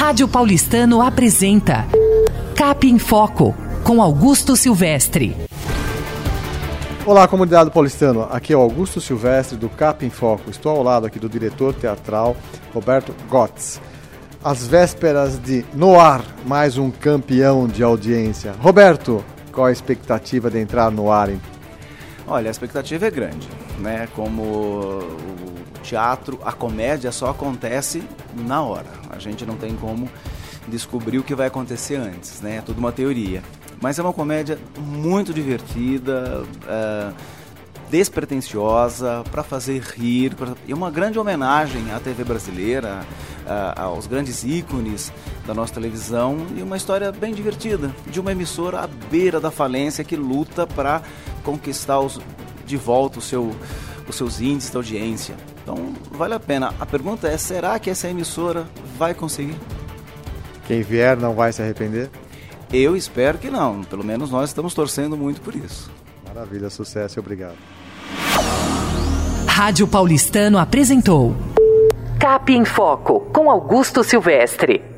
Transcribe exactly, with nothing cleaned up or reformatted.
Rádio Paulistano apresenta Cap em Foco, com Augusto Silvestre. Olá, comunidade paulistano. Aqui é o Augusto Silvestre do Cap em Foco. Estou ao lado aqui do diretor teatral Roberto Gotz. Às vésperas de No Ar, mais um campeão de audiência. Roberto, qual a expectativa de entrar no ar, hein? Olha, a expectativa é grande, né? Como o teatro, a comédia só acontece na hora. A gente não tem como descobrir o que vai acontecer antes, né? É tudo uma teoria. Mas é uma comédia muito divertida, é, despretensiosa, para fazer rir. Pra... E uma grande homenagem à T V brasileira, a, aos grandes ícones da nossa televisão. E uma história bem divertida, de uma emissora à beira da falência que luta para conquistar os, de volta o seu, os seus índices de audiência. Então, vale a pena. A pergunta é, será que essa emissora vai conseguir? Quem vier não vai se arrepender? Eu espero que não. Pelo menos nós estamos torcendo muito por isso. Maravilha, sucesso e obrigado. Rádio Paulistano apresentou Cap em Foco, com Augusto Silvestre.